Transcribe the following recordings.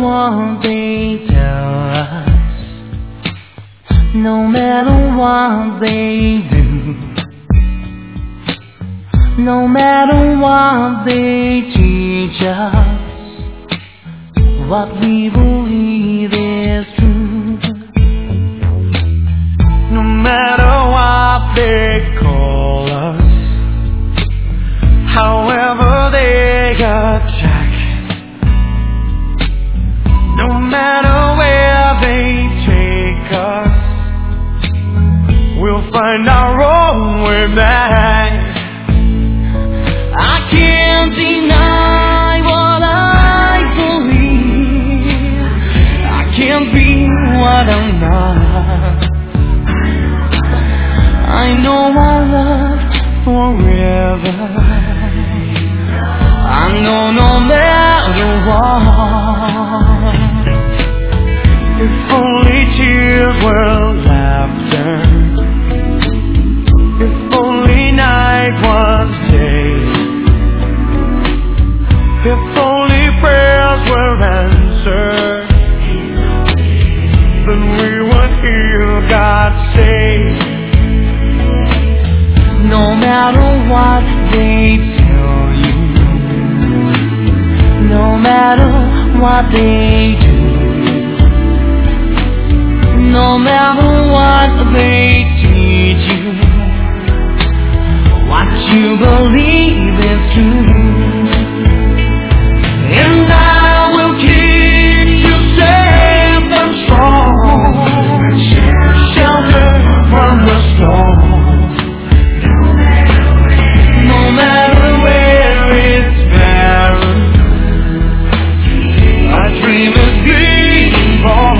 what they tell us, no matter what they do, no matter what they teach us, what we believe is true. No matter what they call us, however they attack, no matter where they take us, we'll find our own way back. I can't deny what I believe. I can't be what I'm not. I know our love forever. I know no matter what, if only tears were laughter, if only night was day, if only prayers were answered, then we would hear God say, no matter what they tell you, no matter what they do, no matter what they teach you, what you believe is true. And I will keep you safe and strong, shelter from the storm. No matter where it's barren, my dream is being born.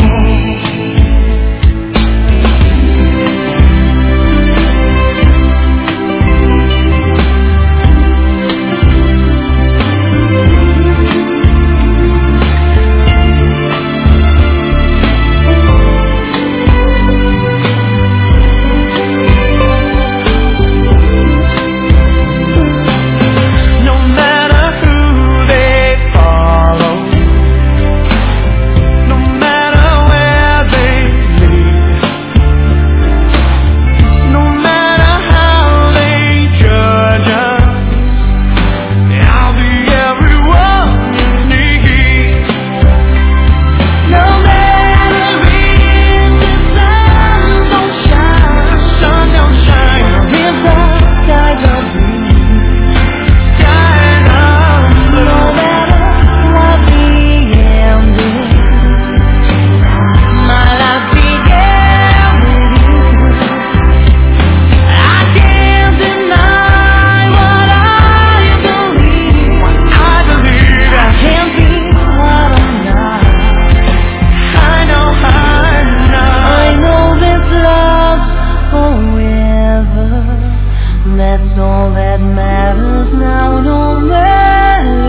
That's all that matters now, no matter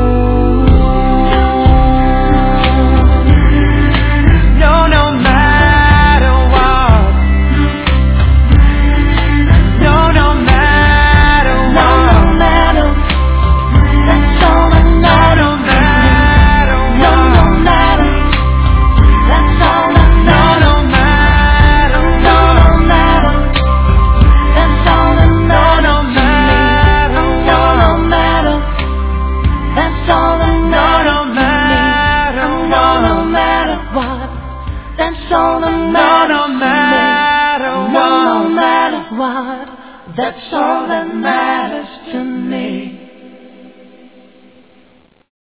what. No, no matter what. No, no matter what. No, no matter. That's all that matters. No matter what. No, no matter. That's all that matters. No, no matter. No, no matter. That's all that matters. That's all that matters to me.